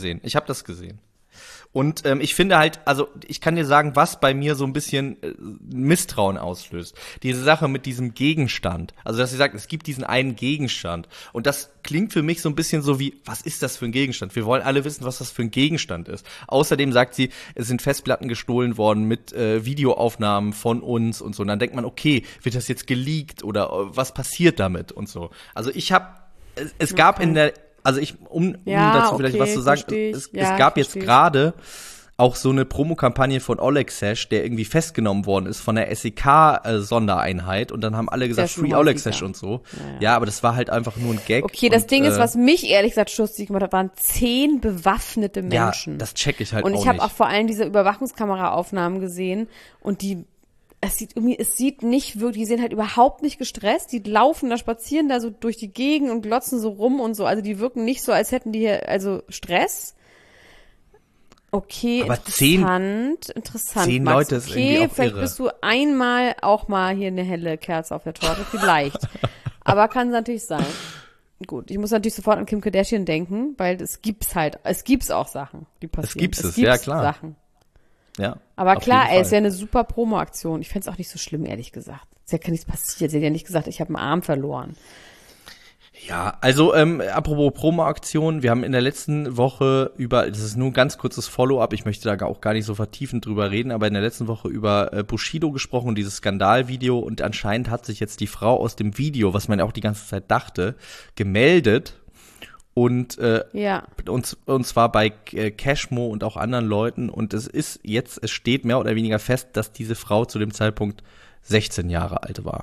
Und ich finde halt, also ich kann dir sagen, was bei mir so ein bisschen Misstrauen auslöst. Diese Sache mit diesem Gegenstand. Also dass sie sagt, es gibt diesen einen Gegenstand. Und das klingt für mich so ein bisschen so wie, was ist das für ein Gegenstand? Wir wollen alle wissen, was das für ein Gegenstand ist. Außerdem sagt sie, es sind Festplatten gestohlen worden mit Videoaufnahmen von uns und so. Und dann denkt man, okay, wird das jetzt geleakt oder was passiert damit und so. Also es gab in der Also um dazu vielleicht was zu sagen, es gab jetzt gerade auch so eine Promokampagne von Oleg Sesh, der irgendwie festgenommen worden ist von der SEK-Sondereinheit und dann haben alle gesagt, Free Oleg Sesh und so. Ja, aber das war halt einfach nur ein Gag. Okay, das Ding ist, was mich ehrlich gesagt stutzig gemacht hat, waren 10 bewaffnete Menschen. Ja, das check ich halt auch nicht. Und ich habe auch vor allem diese Überwachungskameraaufnahmen gesehen und es sieht nicht wirklich, die sehen halt überhaupt nicht gestresst, die laufen da, spazieren da so durch die Gegend und glotzen so rum und so, also die wirken nicht so, als hätten die hier, also Stress. Okay, aber interessant. 10 Leute ist irgendwie auch vielleicht irre. bist du einmal auch mal hier eine helle Kerze auf der Torte, vielleicht. Aber kann es natürlich sein. Gut, ich muss natürlich sofort an Kim Kardashian denken, weil es gibt's auch Sachen, die passieren. Es gibt ja klar. Sachen. Ja. Aber klar, es wäre eine super Promo-Aktion. Ich fände es auch nicht so schlimm, ehrlich gesagt. Es ist ja nichts passiert. Sie hat ja nicht gesagt, ich habe einen Arm verloren. Ja, also apropos Promo-Aktion, wir haben in der letzten Woche das ist nur ein ganz kurzes Follow-up, ich möchte da auch gar nicht so vertiefend drüber reden, aber in der letzten Woche über Bushido gesprochen, dieses Skandalvideo und anscheinend hat sich jetzt die Frau aus dem Video, was man ja auch die ganze Zeit dachte, gemeldet. Und zwar bei Cashmo und auch anderen Leuten. Und es steht mehr oder weniger fest, dass diese Frau zu dem Zeitpunkt 16 Jahre alt war.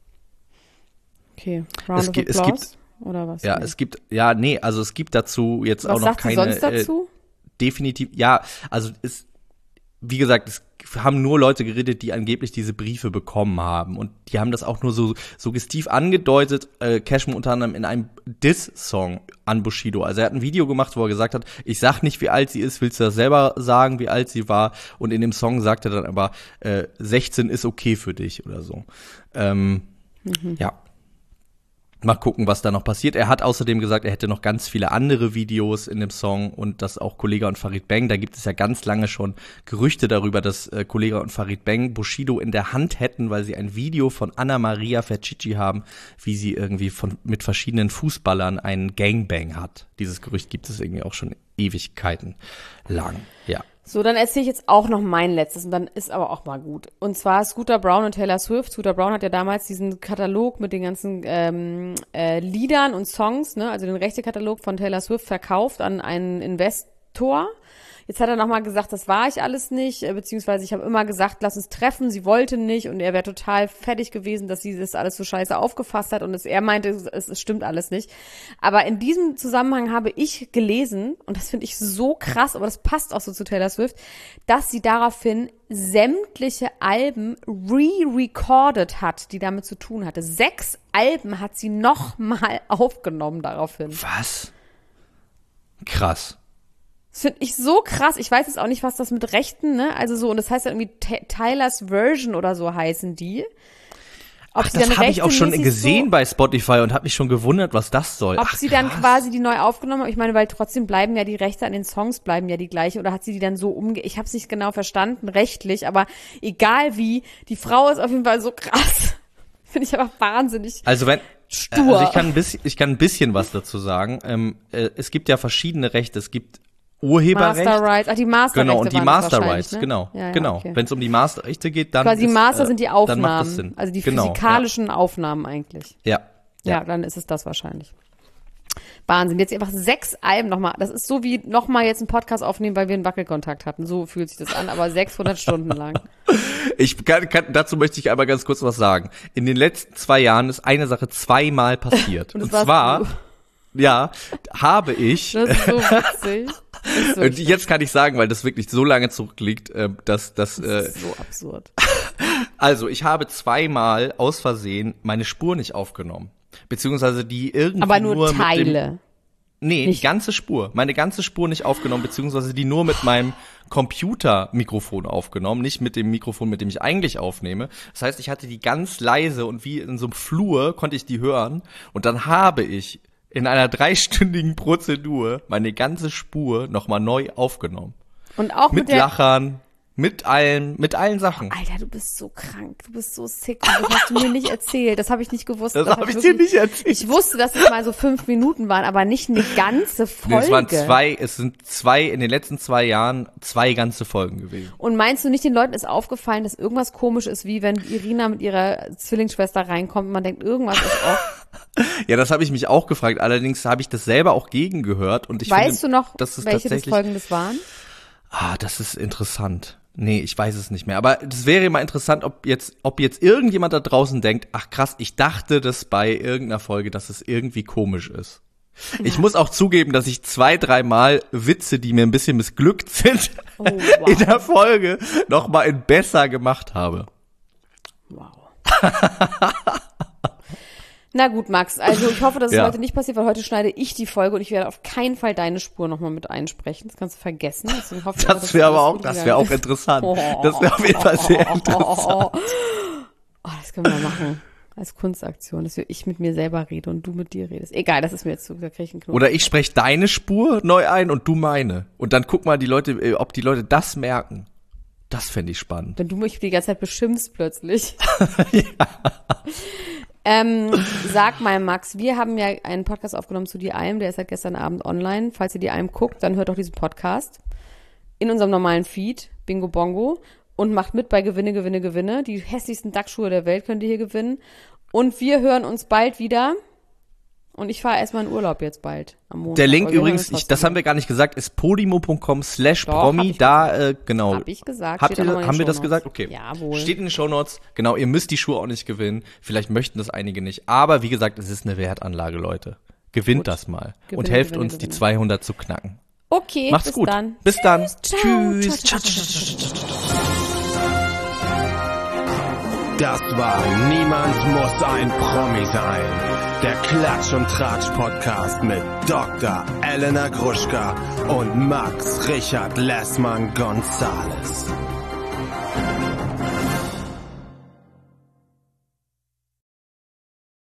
Okay, Round of Applause oder was? Ja, es gibt dazu jetzt was auch noch keine. Was sagt sie sonst dazu? Definitiv, ja, also wie gesagt, es haben nur Leute geredet, die angeblich diese Briefe bekommen haben. Und die haben das auch nur so suggestiv angedeutet, Cashmo unter anderem in einem Diss-Song an Bushido. Also er hat ein Video gemacht, wo er gesagt hat, ich sag nicht, wie alt sie ist, willst du das selber sagen, wie alt sie war? Und in dem Song sagt er dann aber, 16 ist okay für dich oder so. Ja. Mal gucken, was da noch passiert. Er hat außerdem gesagt, er hätte noch ganz viele andere Videos in dem Song und dass auch Kollegah und Farid Bang, da gibt es ja ganz lange schon Gerüchte darüber, dass Kollegah und Farid Bang Bushido in der Hand hätten, weil sie ein Video von Anna Maria Ferchichi haben, wie sie irgendwie mit verschiedenen Fußballern einen Gangbang hat. Dieses Gerücht gibt es irgendwie auch schon Ewigkeiten lang, ja. So, dann erzähle ich jetzt auch noch mein letztes und dann ist aber auch mal gut. Und zwar Scooter Braun und Taylor Swift. Scooter Braun hat ja damals diesen Katalog mit den ganzen Liedern und Songs, ne, also den Rechtekatalog von Taylor Swift verkauft an einen Investor. Jetzt hat er nochmal gesagt, das war ich alles nicht, beziehungsweise ich habe immer gesagt, lass uns treffen, sie wollte nicht und er wäre total fertig gewesen, dass sie das alles so scheiße aufgefasst hat und er meinte, es stimmt alles nicht. Aber in diesem Zusammenhang habe ich gelesen, und das finde ich so krass, aber das passt auch so zu Taylor Swift, dass sie daraufhin sämtliche Alben re-recorded hat, die damit zu tun hatte. 6 Alben hat sie nochmal aufgenommen daraufhin. Was? Krass. Das finde ich so krass. Ich weiß jetzt auch nicht, was das mit Rechten, ne? Also so, und das heißt ja irgendwie Tyler's Version oder so heißen die. Ach, das habe ich auch schon gesehen bei Spotify und habe mich schon gewundert, was das soll. Ob sie dann quasi die neu aufgenommen haben. Ich meine, weil trotzdem bleiben ja die Rechte an den Songs bleiben ja die gleiche. Oder hat sie die dann so ich habe es nicht genau verstanden, rechtlich. Aber egal wie, die Frau ist auf jeden Fall so krass. Finde ich einfach wahnsinnig. Also stur. Also ich kann ein bisschen was dazu sagen. Es gibt ja verschiedene Rechte. Es gibt Urheberrecht. Master Rights, die Masterrechte. Genau, und die waren Master das Rights, ne? genau. Ja, genau. Okay. Wenn es um die Masterrechte geht, dann quasi ist, Master sind die dann Aufnahmen, macht das Sinn. also die Genau, physikalischen Aufnahmen eigentlich. Ja. Ja, dann ist es das wahrscheinlich. Wahnsinn, jetzt einfach 6 Alben nochmal. Das ist so wie nochmal jetzt einen Podcast aufnehmen, weil wir einen Wackelkontakt hatten. So fühlt sich das an, aber 600 Stunden lang. Dazu möchte ich einmal ganz kurz was sagen. In den letzten 2 Jahren ist eine Sache 2-mal passiert. Und zwar, ja, habe ich. Das ist so witzig. Ist so und jetzt kann ich sagen, weil das wirklich so lange zurückliegt, dass das ist so absurd. Also, ich habe 2-mal aus Versehen meine Spur nicht aufgenommen. Beziehungsweise die irgendwie aber nur Teile. Die ganze Spur. Meine ganze Spur nicht aufgenommen, beziehungsweise die nur mit meinem Computermikrofon aufgenommen, nicht mit dem Mikrofon, mit dem ich eigentlich aufnehme. Das heißt, ich hatte die ganz leise und wie in so einem Flur konnte ich die hören. Und dann habe ich in einer 3-stündigen Prozedur meine ganze Spur nochmal neu aufgenommen. Und auch mit Lachern. Mit allen Sachen. Alter, du bist so krank, du bist so sick. Das hast du mir nicht erzählt, das habe ich nicht gewusst. Das habe ich dir nicht erzählt. Ich wusste, dass es mal so 5 Minuten waren, aber nicht eine ganze Folge. Nee, es sind in den letzten 2 Jahren 2 ganze Folgen gewesen. Und meinst du nicht, den Leuten ist aufgefallen, dass irgendwas komisch ist, wie wenn Irina mit ihrer Zwillingsschwester reinkommt und man denkt, irgendwas ist off? Ja, das habe ich mich auch gefragt. Allerdings habe ich das selber auch gegengehört. Und weißt du noch, welche welche Folgen das waren? Das ist interessant. Nee, ich weiß es nicht mehr. Aber das wäre mal interessant, ob jetzt irgendjemand da draußen denkt, ach krass, ich dachte das bei irgendeiner Folge, dass es irgendwie komisch ist. Ja. Ich muss auch zugeben, dass ich 2-3 Mal Witze, die mir ein bisschen missglückt sind, wow. in der Folge noch mal in besser gemacht habe. Wow. Na gut, Max, also ich hoffe, dass es heute nicht passiert, weil heute schneide ich die Folge und ich werde auf keinen Fall deine Spur nochmal mit einsprechen. Das kannst du vergessen. Das wäre auch interessant. Das wäre auf jeden Fall sehr interessant. Oh, das können wir machen. Als Kunstaktion, dass ich mit mir selber rede und du mit dir redest. Egal, das ist mir jetzt zu, da krieg ich einen Knoten. Oder ich spreche deine Spur neu ein und du meine. Und dann guck mal, ob die Leute das merken. Das fände ich spannend. Wenn du mich die ganze Zeit beschimpfst plötzlich. Ja. Sag mal, Max, wir haben ja einen Podcast aufgenommen zu Die Alm, der ist seit gestern Abend online. Falls ihr Die Alm guckt, dann hört doch diesen Podcast in unserem normalen Feed, Bingo Bongo, und macht mit bei Gewinne. Die hässlichsten Dachschuhe der Welt könnt ihr hier gewinnen. Und wir hören uns bald wieder. Und ich fahre erstmal in Urlaub jetzt bald am Montag. Der Link übrigens, das haben wir gar nicht gesagt, ist podimo.com/promi. Genau. Hab ich gesagt. Haben wir das gesagt? Okay. Jawohl. Steht in den Shownotes. Genau, ihr müsst die Schuhe auch nicht gewinnen. Vielleicht möchten das einige nicht. Aber wie gesagt, es ist eine Wertanlage, Leute. Gewinnt das mal. Und helft uns, die 200 zu knacken. Okay, macht's bis gut. Dann. Bis dann. Tschüss. Das war Niemand muss ein Promi sein. Der Klatsch- und Tratsch-Podcast mit Dr. Elena Gruschka und Max Richard Lessmann Gonzales.